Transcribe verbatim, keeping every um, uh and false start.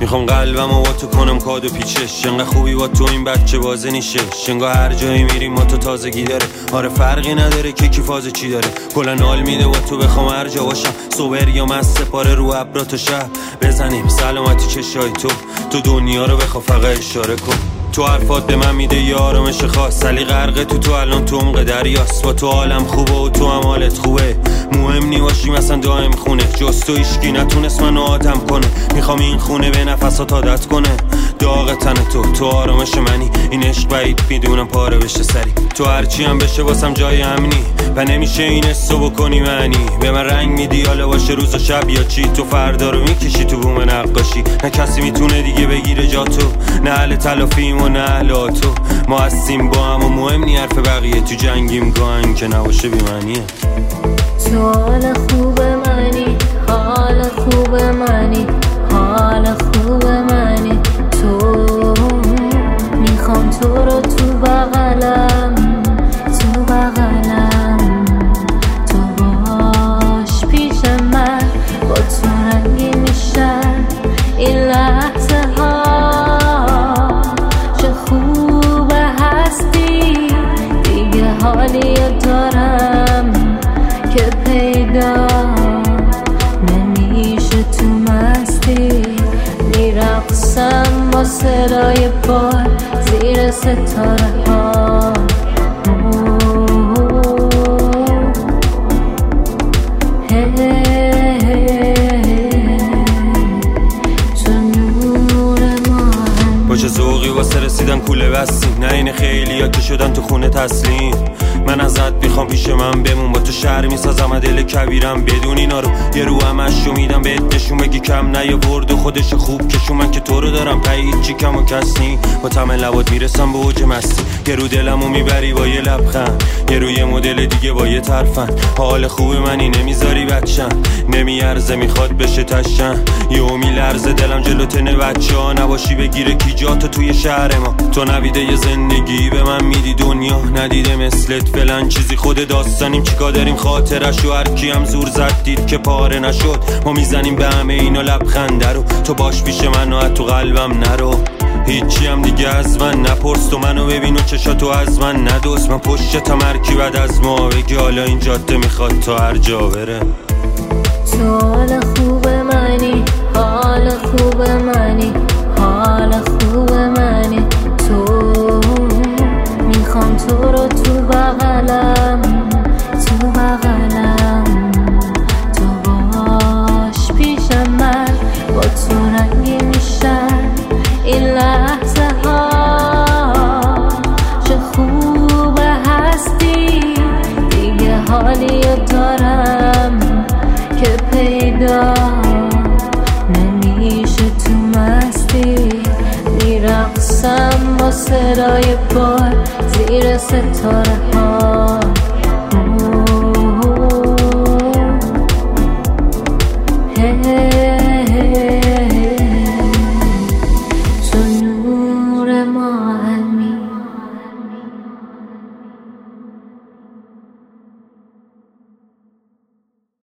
میخوام قلبمو با تو کنم کادو پیچش، انقدر خوبی با تو این بچه بازه نیشه. انگار هر جایی میریم ما تو تازگی داره. آره فرقی نداره که کی فاز چی داره، کلا نال میده با تو بخوام هر جا باشم. صبر یا مست سپاره رو ابرا تا شب بزنیم سلامتی چشای تو. تو دنیا رو بخوا فقط اشاره کن. تو حرفات به من میده یه آرامش خاص. علی غرقه تو تو الان تو عمق دریاست. با تو حالم خوبه و تو هم حالت خوبه. مهم نی باشی مثلا دائم خونه. جز تو هیچکی نتونست منو آدم کنه. میخوام این خونه به نفسات عادت کنه. داغ تن تو تو آرامش منی. این عشق بعید میدونم پاره بشه سری. تو هرچی هم بشه واسم جای امنی و نمیشه این حسو بکنی معنی. به من رنگ میدی حالا باشه روز و شب یا چی. تو فردا رو میکشی تو بوم نقاشی. نه کسی میتونه دیگه بگیره جا تو. نه اهل تلافیم و نه اهل تو. ما هستیم با هم و مهم نی حرف بقیه. تو جنگیم گاهن که نباشه بی‌معنیه. تو حال خوب منی، حال خوب منی، حال خوب منی. تو میخوام تو رو تو بغلم، تو بغلم. تو باش پیش من، با تو رنگی میشن این لحظه ها. چه خوب هستی دیگه، حالی دارم که پیدا نمیشه. تو مستی میرقصم با صدای پای زیر ستاره ها. تو نور ما با چه ذوقی واسه رسیدن کوله بستیم. نه این خیلی ها که شدن تو خونه تسلیم. من ازت میخوام پیش من بمون. با تو شهر میسازم دل کبیرم. بدون اینا رو یه رو همش رو میدم بهت نشون. بگی کم نیاورد و خودش خوب کشون. من که تو رو دارم پایید چی کم و کس نی. با تمن لبات میرسم به اوج مستی. یه رو دلمو میبری با یه لبخند. یه رو یه مدل دیگه با یه طرفن. حال خوب منی نمیذاری بچم. نمیارزه میخواد بشه تشن. یهو میلرزه دلم جلو تن بچه ها. نباشی بگیره کی جاتو توی شهر ما. تو نویده یه زندگی به من میدی دنیا ندیده مثلت فلان چیزی. خود داستانیم چیکار داریم خاطرش و هر کی هم زور زد دید که پاره نشد. ما میزنیم به همه اینا لبخنده رو. تو باش پیش من و تو قلبم نرو. هیچی هم دیگه از من نپرس. تو منو ببین و چشاتو از من ندوز. من پشت تمرکی بعد از ما بگی حالا این جاده میخواد تا هر جا بره. تو حال خوب منی، حال خوب منی، حال خوب منی. تو میخوام تو رو تو بغلم، تو بغلم. تو باش پیش من، با تو رنگی میشن این لحظه ها. چه خوب هستی دیگه، حالی دارم که پیدا نمیشه. تو مستی میرقصم با صدای پای زیر ستاره ها.